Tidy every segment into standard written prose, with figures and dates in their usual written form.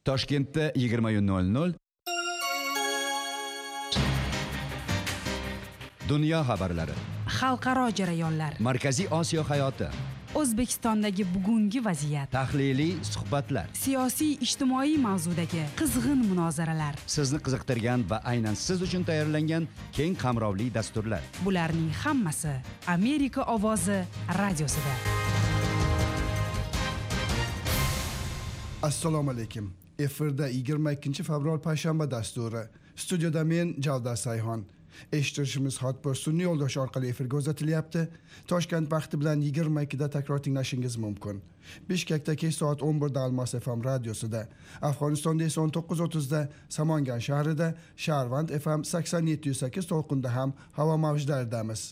Toshkentda 20:00 Dunyo xabarlari, xalqaro jarayonlar, Markaziy Osiyo hayoti, O'zbekistondagi bugungi vaziyat, tahliliy suhbatlar, siyosiy ijtimoiy mavzudagi qizg'in munozaralar. sizni qiziqtirgan va aynan siz uchun tayyorlangan keng qamrovli dasturlar. Bularning hammasi Amerika ovozi radiosida. Assalomu alaykum. Efirda 22 fevral payshanba dasturi. Studiyada men Javdar Sayhon. Eshitishimiz hotbir sun'iy yo'ldosh orqali efirga uzatilyapti. Toshkent vaqti bilan 22 da takror tinglashingiz mumkin. Bishkekda kech soat 11 da Almos FM radiosida, Afg'onistonda esa 19:30 da Samangan shahrida, Sharvand FM 87.8 to'lqinda ham havo mavjlaridamiz.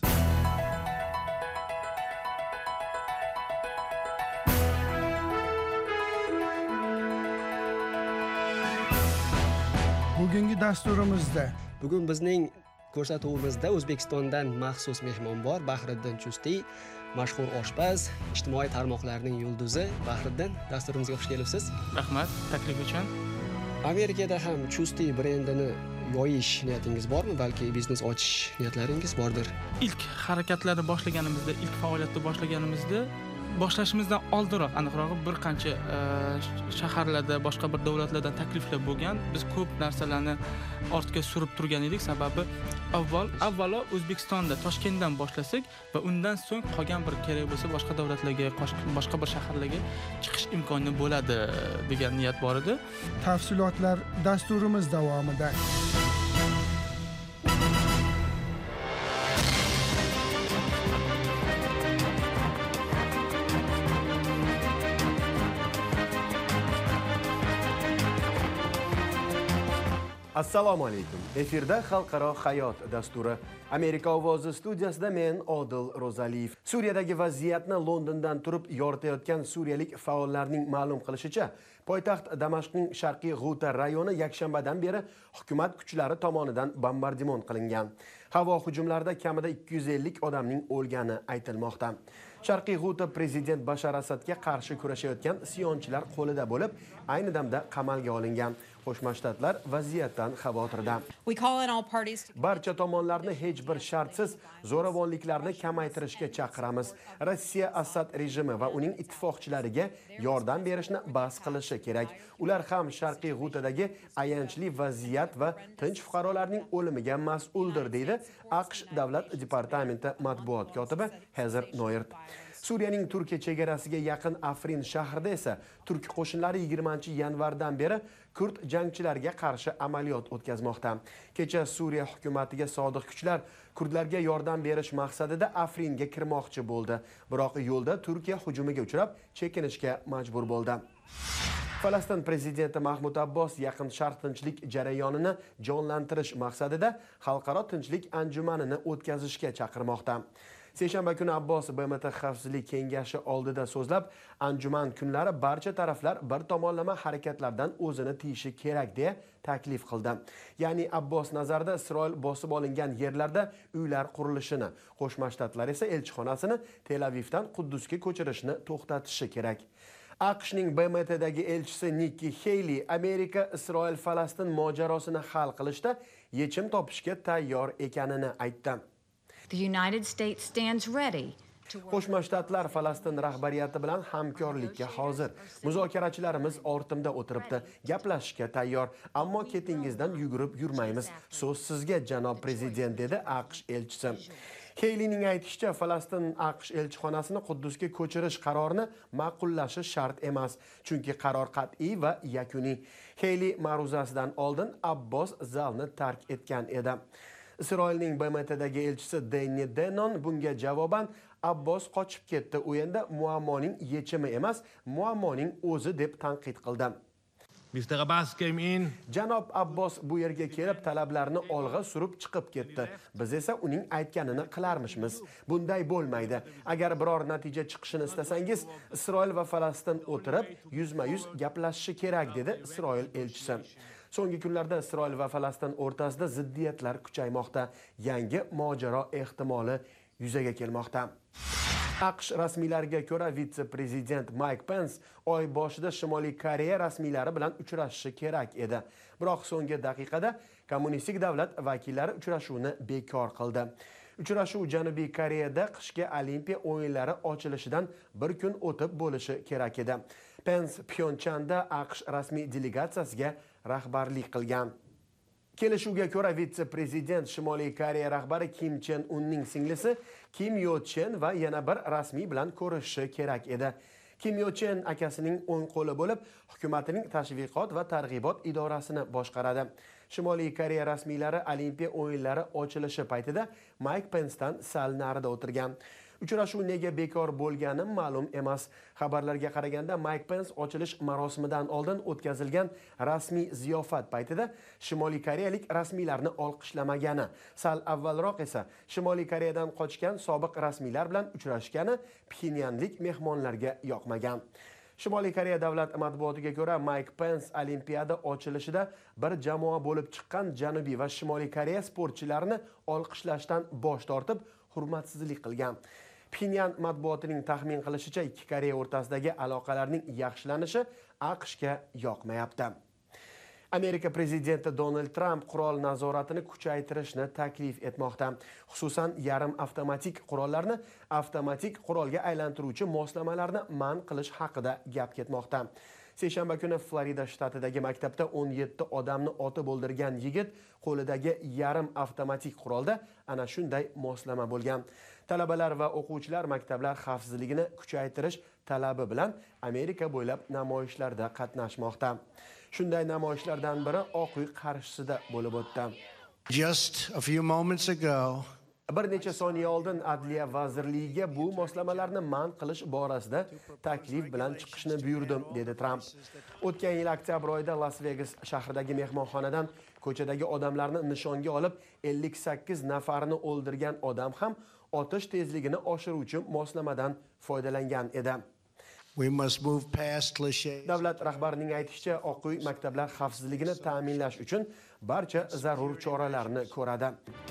Bugungi dasturimizda Bugun bizning ko'rsatuvimizda O'zbekistondan maxsus mehmon bor. Bahriddin Chustiy, mashhur oshpaz, ijtimoiy tarmoqlarning yulduzi. Bahriddin, dasturimizga xush kelibsiz. Rahmat taklif uchun. Amerikada ham Chustiy brendini yoyish niyatingiz bormi? Balki biznes ochish niyatlaringiz bordir. İlk harakatlarni boshlaganimizda, ilk faoliyatni boshlashimizdan oldinroq, aniqrog'i bir qancha shaharlarda, boshqa bir davlatlardan takliflar bo'lgan. Biz ko'p narsalarni ortga surib turgan edik. Sababi avvalo O'zbekistonda, Toshkentdan boshlasak va undan so'ng qolgan bir kerak bo'lsa boshqa davlatlarga, boshqa bir shaharlarga chiqish imkoni bo'ladi degan niyat bor edi. tafsilotlar dasturimiz davomida. Assalomu alaykum. Efirda Xalqaro hayot dasturi. Amerika ovozi studiyasida men Odil Ro'zaliyev. Suriyadagi vaziyatni Londondan turib yoritayotgan suriyalik faollarning ma'lum qilishicha, poytaxt Damashqning sharqiy G'uta rayoni yakshanbadan beri hukumat kuchlari tomonidan bombardimon qilingan. Havo hujumlarida kamida 250 odamning o'lgani aytilmoqda. Sharqiy G'uta prezident Bashar Asadga qarshi kurashayotgan isyonchilar qo'lida bo'lib, ayni damda qamalga olingan. Qo'shma Shtatlar vaziyatdan xavotirda. Barcha tomonlarni hech bir shartsiz zo'ravonliklarni kamaytirishga chaqiramiz. Rossiya Asad rejimi va uning ittifoqchilariga yordam berishni bas qilishi kerak. Ular ham Sharqiy G'utadagi ayanchli vaziyat va tinch fuqarolarning o'limiga mas'uldir, deydi AQSh Davlat departamenti matbuot kotibi Heather Nauert. Suriyaning Turkiya chegarasiga yaqin Afrin shahrida esa turk qo'shinlari 20-yanvardan beri kurd jangchilarga qarshi amaliyot o'tkazmoqda. Kecha Suriya hukumatiga sodiq kuchlar kurdlarga yordam berish maqsadida Afringa kirmoqchi bo'ldi. Biroq yo'lda Turkiya hujumiga uchrab, chekinishga majbur bo'ldi. Falastin prezidenti Mahmud Abbos yaqin sharq tinchlik jarayonini jonlantirish maqsadida xalqaro tinchlik anjumanini o'tkazishga chaqirmoqda. Seshanba kuni Abbos BMT Xavfsizlik kengashi oldida so'zlab, anjuman kunlari barcha taraflar bir tomonlama harakatlardan o'zini tiyishi kerak deya taklif qildi. Ya'ni Abbos nazarida Isroil bosib olingan yerlarda uylar qurilishini, Qo'shma Shtatlar esa elchixonasini Tel Avivdan Quddusga ko'chirishni to'xtatishi kerak. AQShning BMTdagi elchisi Nikki Haley Amerika Isroil-Falastin mojarosini hal qilishda yechim topishga tayyor ekanini aytdi. The United States stands ready. Qo'shma Shtatlar Falastin rahbariyati bilan hamkorlikka hozir. Muzokarachilarimiz ortimda o'tiribdi, gaplashishga tayyor, ammo ketingizdan yugurib yurmaymiz. So'z sizga, janob prezident, dedi AQSh elchisi. Haleyning aytishicha, Falastin AQSh elchixonasini Quddusga ko'chirish qarorini ma'qullashi shart emas, chunki qaror qat'iy va yakuniy. Haley ma'ruzasidan oldin Abbos zalni tark etgan edi. Isroilning BMTdagi elchisi Danny Denon bunga javoban Abbos qochib ketdi. U endi muammoning yechimi emas, muammoning o'zi deb tanqid qildi. Janob Abbos bu yerga kelib talablarni olg'a surib chiqib ketdi. Biz esa uning aytganini qilarmishmiz. Bunday bo'lmaydi. Agar biror natija chiqishini istasangiz, Isroil va Falastin o'tirib, yuzma-yuz gaplashishi kerak, dedi Isroil elchisi. So'nggi kunlarda Isroil va Falastin o'rtasida ziddiyatlar kuchaymoqda. Yangi mojaro ehtimoli yuzaga kelmoqda. AQSh rasmiylariga ko'ra vitse-prezident Mike Pence oy boshida Shimoliy Koreya rasmiylari bilan uchrashishi kerak edi. Biroq so'nggi daqiqada kommunistik davlat vakillari uchrashuvni bekor qildi. Uchrashuv Janubiy Koreyada qishki Olimpiya o'yinlari ochilishidan bir kun o'tib bo'lishi kerak edi. Pence Pyeongchangda AQSh rasmiy delegatsiyasiga rahbarlik qilgan. Kelishuvga ko'ra vitse-prezident Shimoliy Koreya rahbari Kim Chen Unning singlisi Kim Yo Chen va yana bir rasmiy bilan ko'rishishi kerak edi. Kim Yo Chen akasining o'ng qo'li bo'lib, hukumatining tashviqot va targ'ibot idorasini boshqaradi. Shimoliy Koreya rasmiylari Olimpiya o'yinlari ochilishi paytida Mike Pence'dan sal narida o'tirgan. Uchrashuv nega bekor bo'lgani ma'lum emas. Xabarlarga qaraganda Mike Pence ochilish marosimidan oldin o'tkazilgan rasmiy ziyofat paytida Shimoliy Koreyalik rasmiylarni olqishlamagani, sal avvalroq esa Shimoliy Koreyadan qochgan sobiq rasmiylar bilan uchrashgani Pxenyanlik mehmonlarga yoqmagan. Shimoliy Koreya davlat matbuotiga ko'ra Mike Pence Olimpiada ochilishida bir jamoa bo'lib chiqqan Janubiy va Shimoliy Koreya sportchilarini olqishlashdan bosh tortib, hurmatsizlik qilgan. Pxenyan matbuotining taxmin qilishicha, ikki Koreya o'rtasidagi aloqalarning yaxshilanishi AQShga yoqmayapti. Amerika prezidenti Donald Trump qurol nazoratini kuchaytirishni taklif etmoqda. Xususan, yarim avtomatik qurollarni avtomatik qurolga aylantiruvchi moslamalarni man qilish haqida gap ketmoqda. Seshanba kuni Florida shtatidagi maktabda 17 odamni otib o'ldirgan yigit qo'lidagi yarim avtomatik qurolda ana shunday moslama bo'lgan. Talabalar va o'quvchilar maktablar xavfsizligini kuchaytirish talabi bilan Amerika bo'ylab namoyishlarda qatnashmoqda. Shunday namoyishlardan biri Oq uy qarshisida bo'lib o'tdi. Just a few moments ago, bir necha soniya oldin Adliya vazirligiga bu moslamalarni man qilish borasida taklif bilan chiqishni buyurdim, dedi Trump. O'tgan yil oktyabr oyida Las Vegas shahridagi mehmonxonadan ko'chadagi odamlarni nishonga olib 58 nafarini o'ldirgan odam ham otish tezligini oshiruvchi moslamadan foydalangan edi. we must move past clichés. Davlat rahbarining aytishicha, Oq uy maktablar xavfsizligini ta'minlash uchun barcha zarur choralarni ko'radi.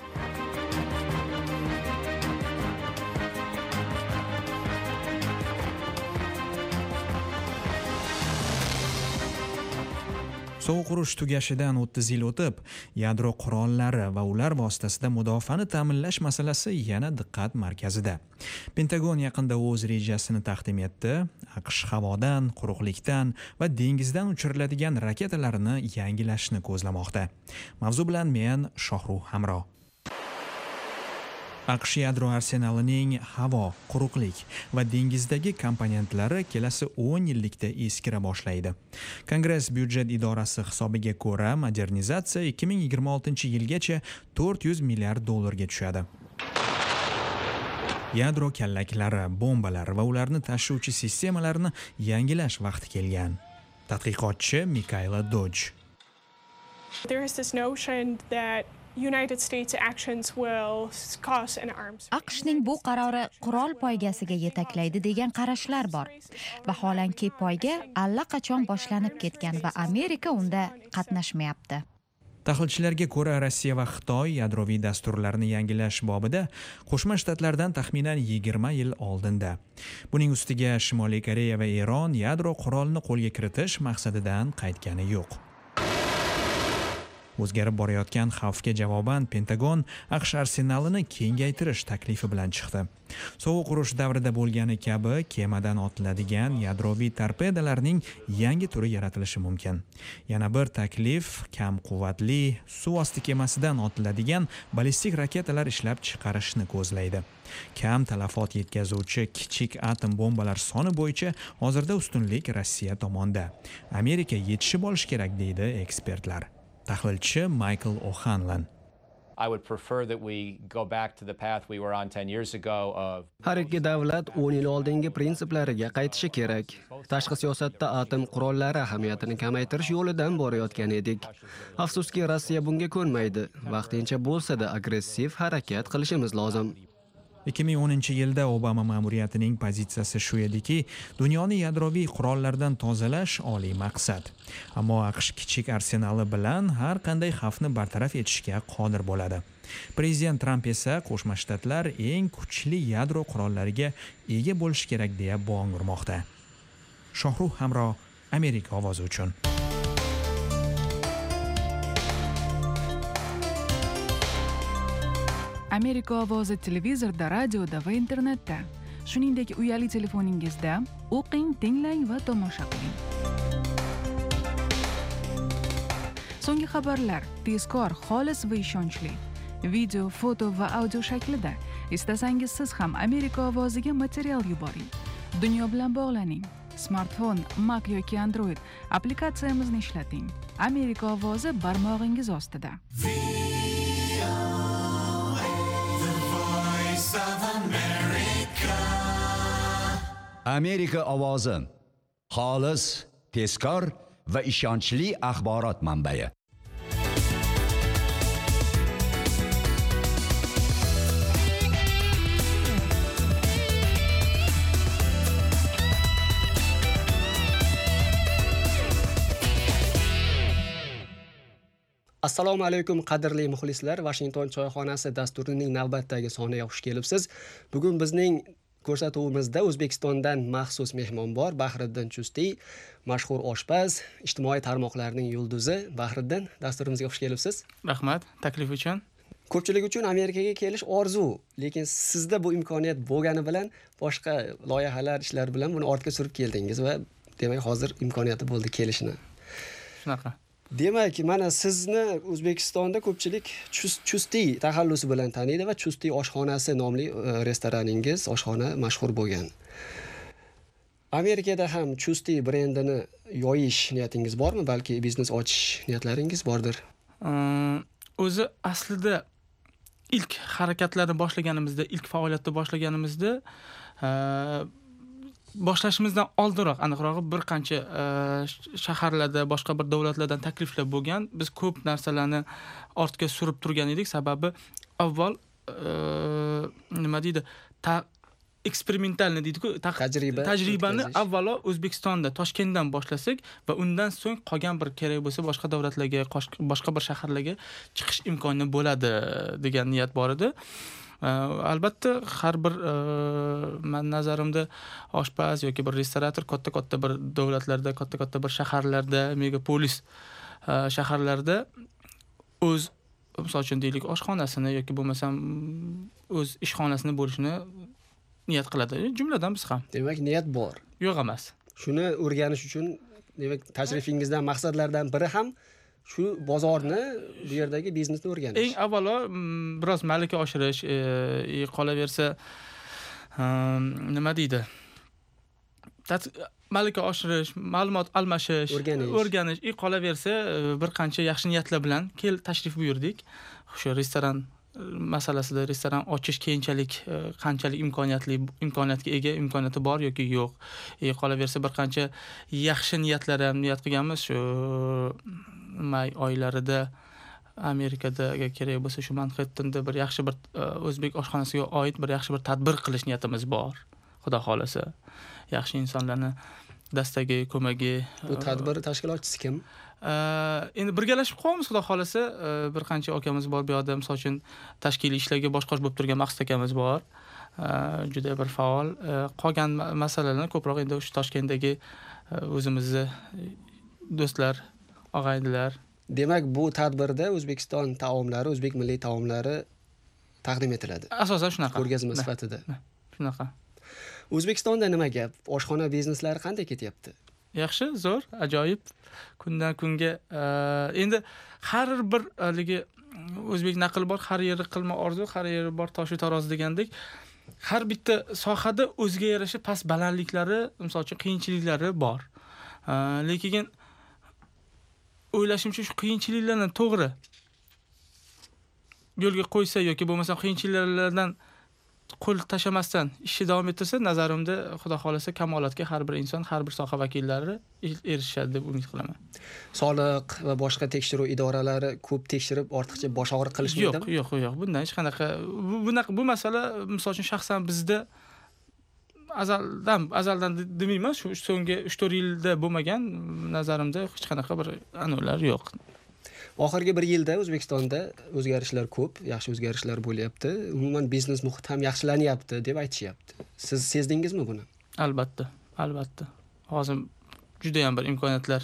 Sovuq urush tugashidan 30 yil o'tib, yadro qurollari va ular vositasida mudofaani ta'minlash masalasi yana diqqat markazida. Pentagon yaqinda o'z rejasini taqdim etdi. AQSh havodan, quruqlikdan va dengizdan uchiriladigan raketalarini yangilashni ko'zlamoqda. Mavzu bilan men Shohruh Hamro. AQSh yadro arsenalining havo, quruqlik va dengizdagi komponentlari kelasi 10 yillikda eskira boshlaydi. Kongress byudjet idorasi hisobiga ko'ra, modernizatsiya 2026-yilgacha 400 milliard dollarga tushadi. Yadro kallaklari, bombalar va ularni tashuvchi sistemalarni yangilash vaqti kelgan. Tadqiqotchi Mikayla Dodge. There is this notion that United States actions will cause an arms. AQShning bu qarori qurol poygasiga yetaklaydi degan qarashlar bor. Vaholanki poyga allaqachon boshlanib ketgan va Amerika unda qatnashmayapti. Tahlilchilarga ko'ra, Rossiya va Xitoy yadroviy dasturlarni yangilash bobida Qo'shma Shtatlardan taxminan 20 yil oldinda. Buning ustiga Shimoliy Koreya va Eron yadro qurolini qo'lga kiritish maqsadidan qaytgani yo'q. O'zgarib borayotgan xavfga javoban Pentagon AQSh arsenalini kengaytirish taklifi bilan chiqdi. Sovuq urush davrida bo'lgani kabi kemadan otiladigan yadroviy torpedalarning yangi turi yaratilishi mumkin. Yana bir taklif kam quvvatli suv osti kemasidan otiladigan ballistik raketalar ishlab chiqarishni ko'zlaydi. Kam talafot yetkazuvchi kichik atom bombalar soni bo'yicha hozirda ustunlik Rossiya tomonda. Amerika yetishib olish kerak deydi ekspertlar. Tahlilchi Michael O'Hanlon. I would prefer that we go back to the path we were on 10 years ago of Har ikki davlat 10 yil oldingi prinsiplariga qaytishi kerak. Tashqi siyosatda atom qurollari ahamiyatini kamaytirish yo'lidan borayotgan edik. Afsuski Rossiya bunga ko'nmaydi. Vaqtincha bo'lsa-da agressiv harakat qilishimiz lozim. 2010-yilda Obama ma'muriyatining pozitsiyasi shu ediki, dunyoni yadroviy qurollardan tozalash oliy maqsad. Ammo AQSh kichik arsenali bilan har qanday xavfni bartaraf etishga qodir bo'ladi. Prezident Tramp esa Qo'shma Shtatlar eng kuchli yadro qurollariga ega bo'lishi kerak deya bong urmoqda. Shohruh Hamro, Amerika ovozi uchun. Amerika ovozi televizorda, radioda va internetda. Shuningdek, uyali telefoningizda o'qing, tinglang va tomosha qiling. So'nggi xabarlar tezkor, xolis va ishonchli. Video, foto va audio shaklida. Istasangiz siz ham Amerika ovoziga material yuboring. Dunyo bilan bog'laning. Smartfon, Mac yoki Android applikatsiyamizni ishlating. Amerika ovozi barmog'ingiz ostida. Amerika ovozi. Xolis, tezkor va ishonchli axborot manbai. Assalomu alaykum qadrli muxlislar. Washington choyxonasi dasturining navbatdagi soniga xush kelibsiz. Bugun bizning ko'rsatuvimizda O'zbekistondan maxsus mehmon bor. Bahriddin Chustiy, mashhur oshpaz, ijtimoiy tarmoqlarning yulduzi. Bahriddin, dasturimizga xush kelibsiz. Rahmat taklif uchun. Ko'pchilik uchun Amerikaga kelish orzu, lekin sizda bu imkoniyat bo'lgani bilan boshqa loyihalar, ishlar bilan buni ortga surib keldingiz va demak hozir imkoniyati bo'ldi kelishni. Shunaqa. Demak, mana sizni O'zbekistonda ko'pchilik Chustiy taxallusi bilan taniydi va Chustiy oshxonasi nomli restoraningiz, oshxona mashhur bo'lgan. Amerikada ham Chustiy brendini yoyish niyatingiz bormi? Balki biznes ochish niyatlaringiz bordir. O'zi aslida ilk harakatlarni boshlaganimizda, ilk faoliyatni boshlaganimizda boshlashimizdan oldinroq, aniqrog'i bir qancha shaharlarda, boshqa bir davlatlardan takliflar bo'lgan. Biz ko'p narsalarni ortga surib turgan edik. Sababi avval nima deydi? Eksperimentalni deydi-ku, tajribani avvalo O'zbekistonda, Toshkentdan boshlasak va undan so'ng qolgan bir kerak bo'lsa boshqa davlatlarga, boshqa bir shaharlarga chiqish imkoni bo'ladi degan niyat bor edi. Albatta har bir men nazarimda oshpaz yoki bir restorator katta bir davlatlarda, katta bir shaharlarda, megapolis shaharlarda o'z, misol uchun deylik, oshxonasini yoki bo'lmasam o'z ishxonasini bo'lishni niyat qiladi. Jumladan biz ham. Demak, niyat bor. Yo'q emas. Shuni o'rganish uchun, demak, tashrifingizdan maqsadlardan biri ham shu bozorni, bu yerdagi biznesni o'rganish. Eng avvalo biroz malaka oshirish, qolaversa nima deydi? Malaka oshirish, ma'lumot almashish, o'rganish, qolaversa bir qancha yaxshi niyatlar bilan tashrif buyurdik. O'sha restoran masalasida, restoran ochish keyinchalik qanchalik imkoniyatga ega, imkoniyati bor yoki yo'q. Qolaversa bir qancha yaxshi niyatlar ham niyat qilganmiz. Shu may oylarida Amerikada kerak bo'lsa shu Manhattan'da bir yaxshi bir o'zbek oshxonasiga oid bir yaxshi bir tadbir qilish niyatimiz bor. Xudo xolasa. Yaxshi insonlarni dastagi, ko'magi. Bu tadbir tashkilotchisi kim? Endi birgalashib qolamiz, xudo xolasa. Bir qancha akamiz bor bu yerda, misol uchun tashkiliy ishlarga boshqosh bo'lib turgan Maqsad akamiz bor. Juda bir faol. Qolgan masalalarni ko'proq endi o'sha Toshkentdagi o'zimizni do'stlar, og'aynilar. Demak, bu tadbirda O'zbekiston taomlari, o'zbek milliy taomlari taqdim etiladi. Asosan shunaqa. Ko'rgazma sifatida. Shunaqa. O'zbekistonda nima gap? Oshxona bizneslari qanday ketyapti? Yaxshi, zo'r, ajoyib. Kundan kunga endi har bir o'zbek naqli bor, har yeri qilma orzu, har yeri bor tosh tarozi degandek, har bitta sohada o'ziga yarasha past balandliklari, misol uchun qiyinchiliklari bor. Lekin o'ylashimcha shu qiyinchiliklarni to'g'ri yo'lga qo'ysa yoki bo'lmasa qiyinchiliklardan qo'l tashamasdan ishni davom ettirsa, nazarimda xudo xolasa kamolotga har bir inson, har bir soha vakillari erishadi deb umid qilaman. Soliq va boshqa tekshiruv idoralari ko'p tekshirib ortiqcha bosh og'riq qilishmaydimi? Yo'q. Bundan hech qanaqa bu masala misol uchun shaxsan bizda azaldan demayman, shu so'nggi 3-4 yilda bo'lmagan, nazarimda hech qanaqa bir an'analar yo'q. Oxirgi 1 yilda O'zbekistonda o'zgarishlar ko'p, yaxshi o'zgarishlar bo'lyapti. Umuman biznes muhit ham yaxshilanyapti deb aytishyapti. Siz sezdingizmi buni? Albatta, albatta. Hozir juda ham bir imkoniyatlar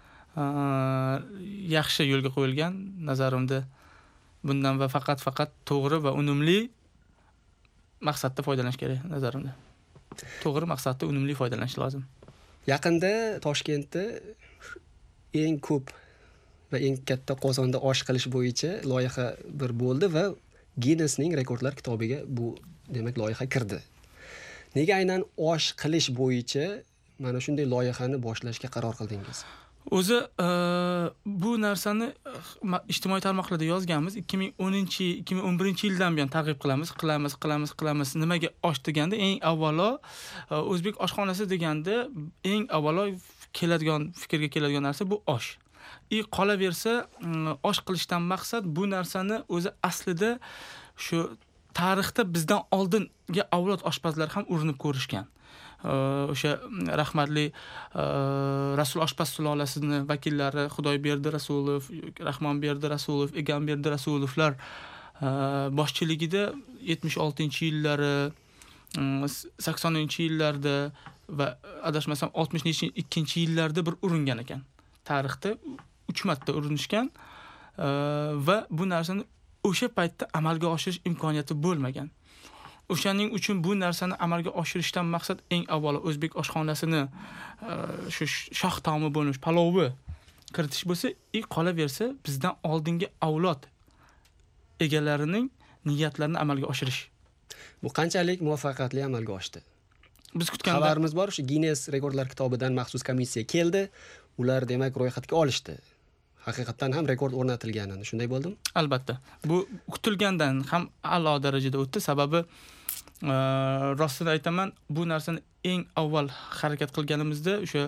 yaxshi yo'lga qo'yilgan nazarimda. Bundan va faqat to'g'ri va unumli maqsadda foydalanish kerak nazarimda. To'g'ri maqsadda unumli foydalanish lozim. Yaqinda Toshkentda eng ko'p va eng katta qozonda osh qilish bo'yicha loyiha bir bo'ldi va Guinnessning rekordlar kitobiga bu demak loyiha kirdi. Nega aynan osh qilish bo'yicha mana shunday loyihani boshlashga qaror qildingiz? O'zi bu narsani ijtimoiy tarmoqlarda yozganmiz. 2010-2011-yildan buyon targ'ib qilamiz. Nimaga osh deganda eng avvalo o'zbek oshxonasi deganda eng avvalo fikrga keladigan narsa bu osh. Qolaversa osh qilishdan maqsad bu narsani o'zi aslida shu tarixda bizdan oldingi avlod oshpazlar ham urinib ko'rishgan. O'sha rahmatli Rasul oshpaz sulolasini vakillari Xudoyberdi Rasulov, Rahmonberdi Rasulov, Egamberdi Rasulovlar boshchiligida 76-yillari, 80-yillarda va adashmasam 62-yillarda bir uringan ekan. Tarixda 3 marta urinishgan va bu narsani o'sha paytda amalga oshirish imkoniyati bo'lmagan. O'shaning uchun bu narsani amalga oshirishdan maqsad eng avvalo o'zbek oshxonasini shu shoh taomi bo'lmish palovni kiritish bo'lsa, qolaversa bizdan oldingi avlod egalarining niyatlarini amalga oshirish. Bu qanchalik muvaffaqiyatli amalga oshdi? Biz kutganda xabarimiz bor, shu Guinness rekordlar kitobidan maxsus komissiya keldi. Ular demak ro'yxatga olishdi. Haqiqatan ham rekord o'rnatilganini, shunday bo'ldimi? Albatta. Bu kutilgandan ham a'lo darajada o'tdi. Sababi rostini aytaman, bu narsani eng avval harakat qilganimizda o'sha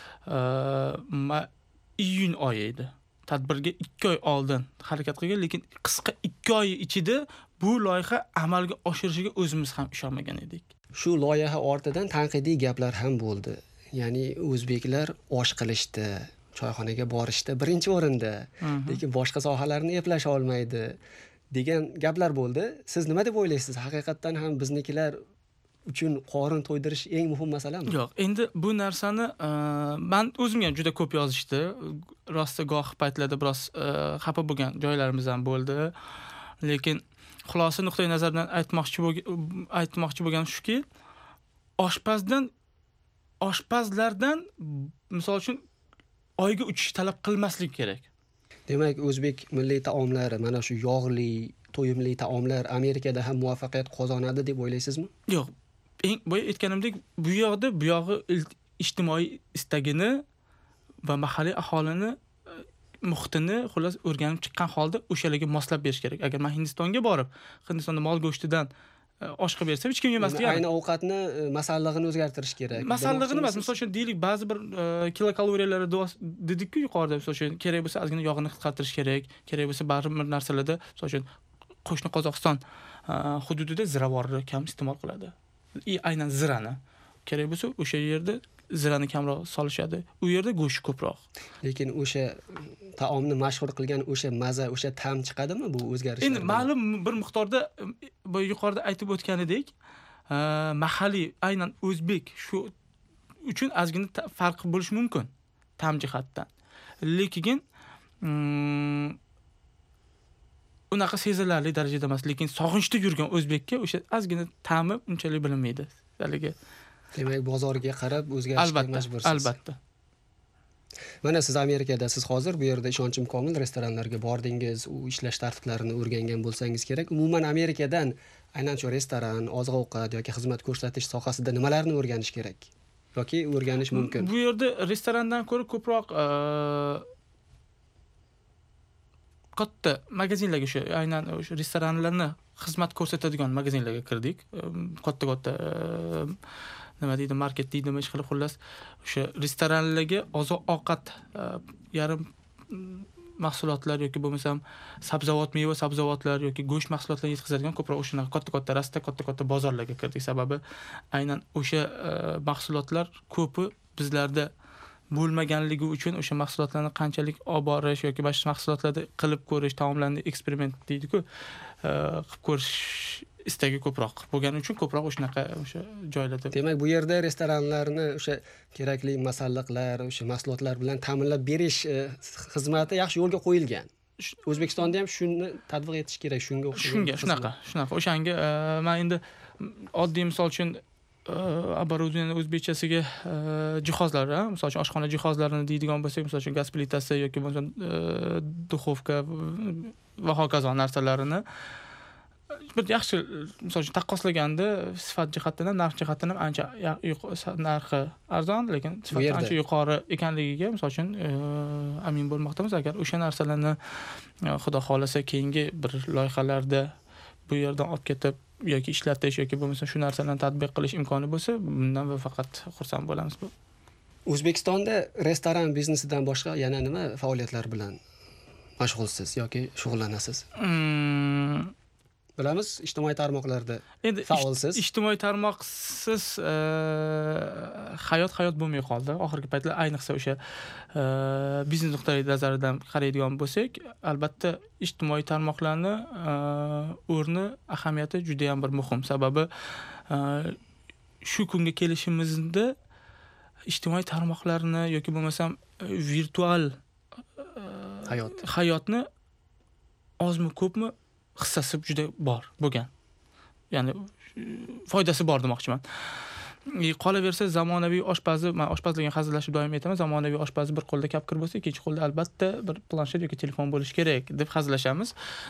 iyun oyi edi. Tadbirga 2 oy oldin harakat qilgan, lekin qisqa 2 oy ichida bu loyiha amalga oshirishiga o'zimiz ham ishonmagan edik. Shu loyiha ortidan tanqidiy gaplar ham bo'ldi. Ya'ni o'zbeklar osh qilishdi, choyxonaga borishda birinchi o'rinda, lekin boshqa sohalarni eplasha olmaydi degan gaplar bo'ldi. Siz nima deb o'ylaysiz? Haqiqatan ham biznikilar uchun qorin to'ydirish eng muhim masalami? Yo'q, endi bu narsani men o'zimga ham juda ko'p yozishdi. Rosti goh paytlarda biroz xafa bo'lgan joylarimiz ham bo'ldi. Lekin xulosa nuqtai nazaridan aytmoqchi bo'lgan shuki, oshpazlardan misol uchun oyga uchish talab qilmaslik kerak. Demak, o'zbek milliy taomlari, mana shu yog'li, to'yimli taomlar Amerikada ham muvaffaqiyat qozonadi deb o'ylaysizmi? Yo'q. Boya aytganimdek, bu yog'i ijtimoiy istagini va mahalliy aholini muhitini xullas o'rganib chiqqan holda o'shalarga moslab berish kerak. Agar men Hindistonga borib, Hindistonda mol go'shtidan osh qilib bersam, hech kim yemasdi. Ayni ovqatni masallig'ini o'zgartirish kerak. Masallig'ini emas, misol uchun deylik, ba'zi bir kilokaloriyalar dedik-ku yuqorida, misol uchun kerak bo'lsa ozgina yog'ini qisqartirish kerak, kerak bo'lsa ba'zi bir narsalarda, misol uchun qo'shni Qozog'iston hududida ziravorni kam iste'mol qiladi. Aynan zirani. Kerak bo'lsa o'sha yerda zirani kamroq solishadi. U yerda go'sht ko'proq. Lekin o'sha taomni mashhur qilgan o'sha maza, o'sha ta'm chiqadimi bu o'zgarishlar? Endi ma'lum bir miqdorda bu yuqorida aytib o'tganidek, mahalliy aynan o'zbek shu uchun ozgina farq bo'lishi mumkin ta'm jihatdan. Lekin unaqa sezilarli darajada emas, lekin sog'inchda yurgan o'zbekka o'sha ozgina ta'mi unchalik bilinmaydi. Haligi demak, bozorga qarab o'zgarishga majbursiz. Albatta. Mana siz Amerikadasiz hozir, bu yerda ishonchim komil restoranlarga bordingiz, u ishlash tartiplarini o'rgangan bo'lsangiz kerak. Umuman Amerikadan aynan shu restoran, oziq-ovqat yoki xizmat ko'rsatish sohasida nimalarni o'rganish kerak? Yoki o'rganish mumkin? Bu yerda restorandan ko'ra ko'proq katta magazinlarga o'sha aynan o'sha restoranlarni xizmat ko'rsatadigan magazinlarga kirdik. Katta nima deydi, market deydimi, ish qilib xullas o'sha restoranlarga oziq-ovqat yarim mahsulotlar yoki bo'lmasam sabzavot, meva sabzavotlar yoki go'sht mahsulotlarini yetkazadigan ko'proq o'sha katta rasta, katta bozorlarga kirdik. Sababi aynan o'sha mahsulotlar ko'pi bizlarda bo'lmaganligi uchun o'sha mahsulotlarni qanchalik olib borish yoki boshqa mahsulotlarda qilib ko'rish, taomlarni eksperiment deydi-ku, qilib ko'rish istagi ko'proq bo'lgani uchun ko'proq o'sha joylarda. Demak, bu yerda restoranlarni o'sha kerakli masalliqlar, o'sha mahsulotlar bilan ta'minlab berish xizmati yaxshi yo'lga qo'yilgan. O'zbekistonda ham shuni tatbiq etish kerak, shunga o'xshagan. Shunaqa. O'shanga men endi oddiy misol uchun оборудование o'zbekchasiga jihozlar, misol uchun oshxona jihozlarini deydigan bo'lsak, misol uchun gaz plitasi yoki bo'lmasa duxovka va hokazo narsalarini bir yaxshi misol uchun taqqoslaganda sifat jihatdan ham, narx jihatdan ham ancha narxi arzon, lekin sifati ancha yuqori ekanligiga misol uchun amin bo'lmoqdamiz. Agar o'sha narsalarni xudo xolasa keyingi bir loyihalarda bu yerdan olib ketib yoki ishlatish yoki bo'lmasa shu narsalarni tatbiq qilish imkoni bo'lsa, bundan faqat xursand bo'lamiz. O'zbekistonda restoran biznesidan boshqa yana nima faoliyatlar bilan mashg'ulsiz yoki shug'ullanasiz? Bilamiz, ijtimoiy tarmoqlarda faolsiz. Ijtimoiy tarmoqsiz hayot bo'lmay qoldi. Oxirgi paytlar ayniqsa o'sha biznes nuqtai nazaridan qaraydigan bo'lsak, albatta ijtimoiy tarmoqlarni o'rni, ahamiyati juda ham bir muhim. Sababi shu kunga kelishimizda ijtimoiy tarmoqlarni yoki bo'lmasam virtual hayotni ozmi ko'pmi hissasi juda bor bo'lgan. Ya'ni foydasi bor demoqchiman. Qolaversa zamonaviy oshpazi, men oshpaz degan hazillashib doim aytaman, zamonaviy oshpazi bir qo'lda kapkir bo'lsa, ikkinchi qo'lda albatta bir planshet yoki telefon bo'lishi kerak deb hazillashamiz.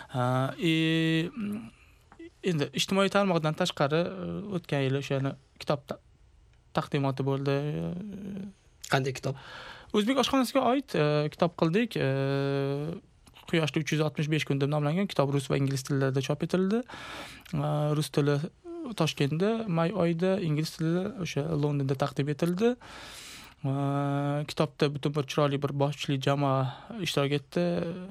Endi ijtimoiy tarmoqdan tashqari o'tgan yil o'shani kitob taqdimoti bo'ldi. Qanday kitob? O'zbek oshxonasiga oid kitob qildik. Quyoshda 365 kun deb nomlangan kitob rus va ingliz tillarida chop etildi. Rus tili Toshkentda may oyida, ingliz tili o'sha Londonda taqdim etildi. Kitobda butun bir chiroyli bir boshchilik jamoa ishtirok etdi.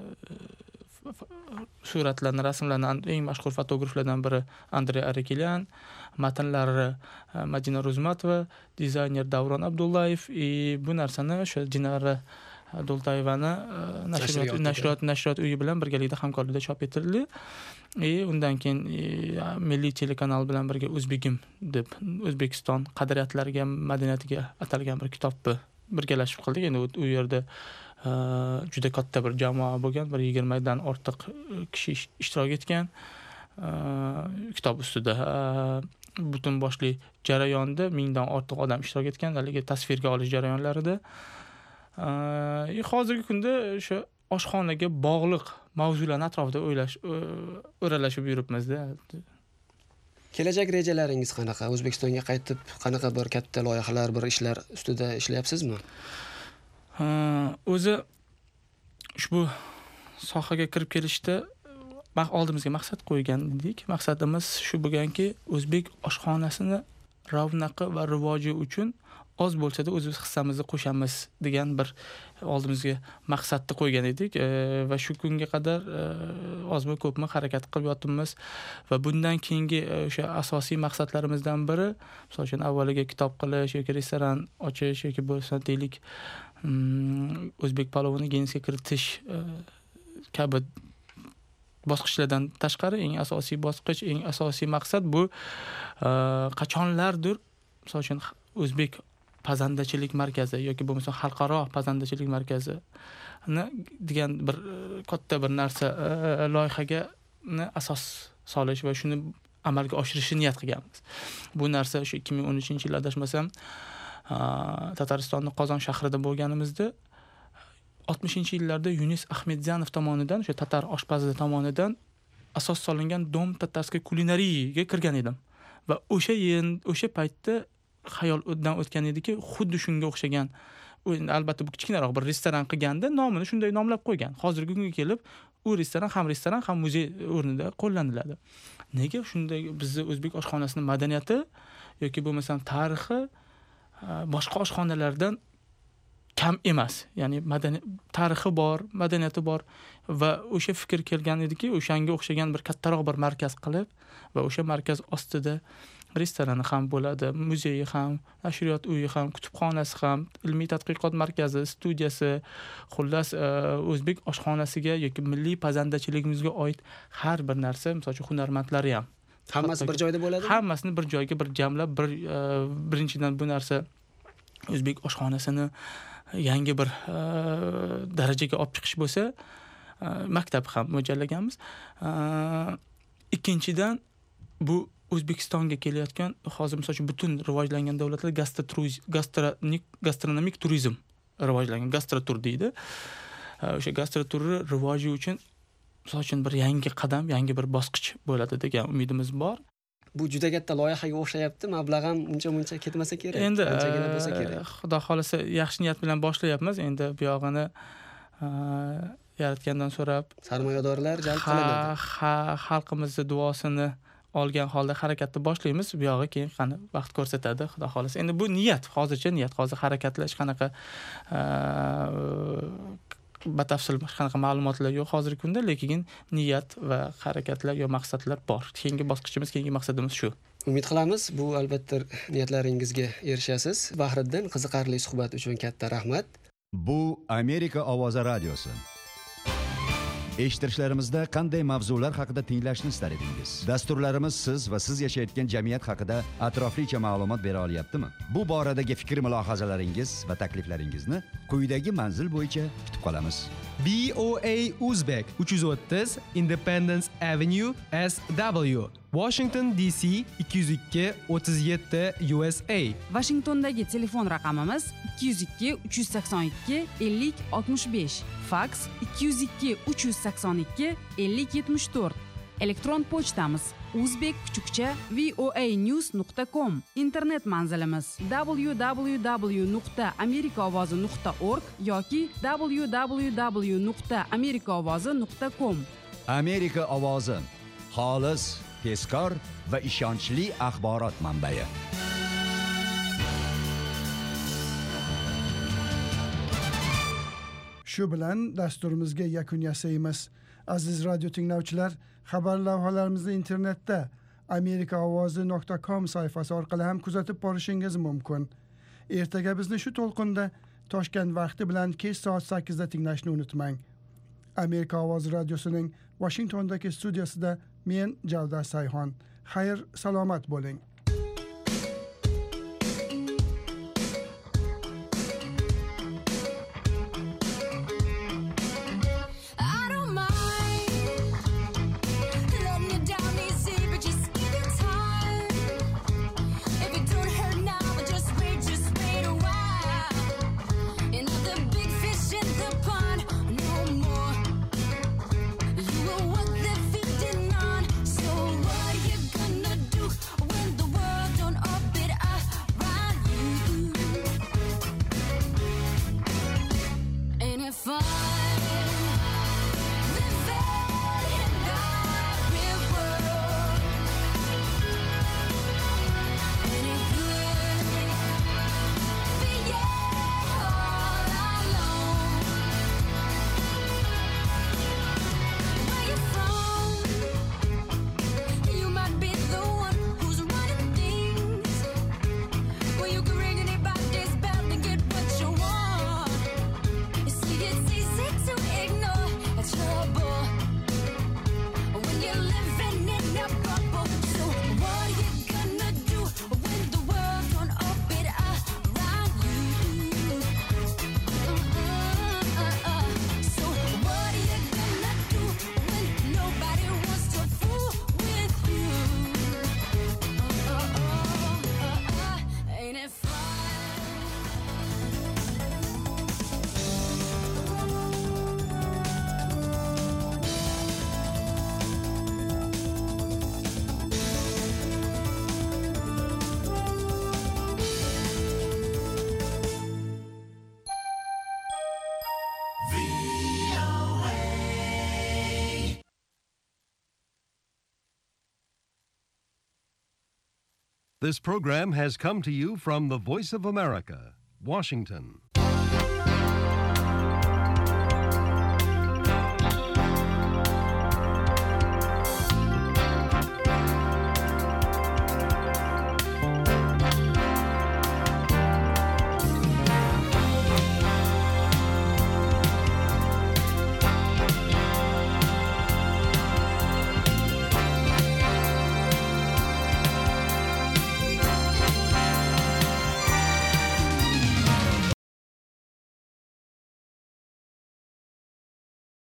Suratlarni, rasmlarni eng mashhur fotograflardan biri Andrey Arakilyan, matnlari Madina Rozmatova, dizayner Davron Abdullayev. Bu narsani o'sha Dinara Doltayevani nashriyot uyi bilan birgalikda hamkorlikda chop etildi. Undan keyin Milliy telekanal bilan birga O'zbegim deb O'zbekiston qadriyatlariga, madaniyatiga atalgan bir kitobni birgalashib qildik. Endi u yerda juda katta bir jamoa bo'lgan, bir 20 dan ortiq kishi ishtirok etgan. Kitob ustida butun boshli jarayonda 1000 dan ortiq odam ishtirok etgan, haligi tasvirga olish jarayonlarida. Hozirgi kunda o'sha oshxonaga bog'liq mavzularning atrofida o'ralashib yuribmiz-da. Kelajak rejalaringiz qanaqa? O'zbekistonga qaytib qanaqa bir katta loyihalar, bir ishlar ustida ishlayapsizmi? O'zi ushbu sohaga kirib kelishda oldimizga maqsad qo'ygan edik. Maqsadimiz shu bo'lganki, o'zbek oshxonasini ravnaqi va rivoji uchun oz bo'lsa-da o'z hissamizni qo'shamiz degan bir oldimizga maqsadni qo'ygan edik va shu kunga qadar ozmi ko'pmi harakat qilib yotibmiz va bundan keyingi o'sha asosiy maqsadlarimizdan biri, misol uchun avvaliga kitob qilish yoki restoran ochish yoki bo'lsa deylik o'zbek palovini Ginnesga kiritish kabi bosqichlardan tashqari eng asosiy bosqich, eng asosiy maqsad bu qachonlardir misol uchun o'zbek pazandachilik markazi yoki bo'lmasa xalqaro pazandachilik markazi degan bir katta bir narsa loyihaga asos solish va shuni amalga oshirishni niyat qilganmiz. Bu narsa o'sha 2013-yil adashmasam Tataristonning Qozon shahrida bo'lganimizda 60-yillarda Yunis Ahmedjanov tomonidan, o'sha tatar oshpazi tomonidan asos solingan Dom tatarskiy kulinariyaga kirgan edim va o'sha paytda xayoldan o'tgan ediki, xuddi shunga o'xshagan, albatta bu kichkinaroq bir restoran qilganda nomini shunday nomlab qo'ygan. Hozirgi kunga kelib u restoran ham muzey o'rnida qo'llaniladi. Nega shunday bizning o'zbek oshxonasining madaniyati yoki bo'lmasam tarixi boshqa oshxonalardan kam emas. Ya'ni tarixi bor, madaniyati bor va o'sha fikr kelgan ediki, o'shanga o'xshagan bir kattaroq bir markaz qilib va o'sha markaz ostida restorani ham bo'ladi, muzeyi ham, nashriyot uyi ham, kutubxonasi ham, ilmiy tadqiqot markazi, studiyasi, xullas o'zbek oshxonasiga yoki milliy pazandachiligimizga oid har bir narsa, masalan, hunarmandlari ham. Hammasi bir joyda bo'ladi? Hammasini bir joyga bir jamlab, birinchidan bu narsa o'zbek oshxonasini yangi bir darajaga olib chiqish bo'lsa, maktab ham mo'ljallaganmiz. Ikkinchidan bu O'zbekistonga kelayotgan hozir masalan butun rivojlangan davlatlar gastronomik turizm rivojlangan, gastrotur deydi. O'sha gastroturni rivoji uchun masalan bir yangi qadam, yangi bir bosqich bo'ladi degan umidimiz bor. Bu juda katta loyihaga o'xshayapti. Mablag' ham uncha ketmasa kerak. Endi anchagina bo'lsa kerak. Xudo xolasa yaxshi niyat bilan boshlayapmiz. Endi bu yog'ini yaratgandan so'rab sarmoyadorlar jalb qilinadi. Xalqimizning duosini olgan holda harakatni boshlaymiz. Bu yog'i keyin qani vaqt ko'rsatadi, xudo xolasa. Endi bu niyat, hozircha niyat, hozir harakatlash qanaqa batafsil qanaqa ma'lumotlar yo'q hozirgi kunda, lekin niyat va harakatlar yo maqsadlar bor. Keyingi bosqichimiz, keyingi maqsadimiz shu. Umid qilamiz, bu albatta niyatlaringizga erishasiz. Bahriddin, qiziqarli suhbat uchun katta rahmat. Bu Amerika ovozi radiosi. Eshittirishlarimizda qanday mavzular haqida tinglashni istar edingiz? Dasturlarimiz siz va siz yashayotgan jamiyat haqida atroflicha ma'lumot bera olyaptimi? Bu boradagi fikr-mulohazalaringiz va takliflaringizni quyidagi manzil bo'yicha kutib qolamiz. BOA Uzbek 330 Independence Avenue SW, Washington DC 202 37 USA. Washingtondagi telefon raqamimiz 202 382 50 65, faks 202 382 50 74. Elektron pochtamiz uzbek_voanews.com. Internet manzilimiz www.amerikaovozi.org yoki www.amerikaovozi.com. Amerika ovozi, xolis, tezkor va ishonchli axborot manbai. Shu bilan dasturimizga yakun yasaymiz. Aziz radio tinglovchilar, xabar lavhalarimizni internetda amerikaovozi.com sayfasi orqali ham kuzatib borishingiz mumkin. Ertaga bizni shu to'lqinda Toshkent vaqti bilan kech soat 8 da tinglashni unutmang. Amerika ovozi radiosining Washingtondagi studiyasida men Javdar Sayxon. Xayr, salomat bo'ling. This program has come to you from the Voice of America, Washington.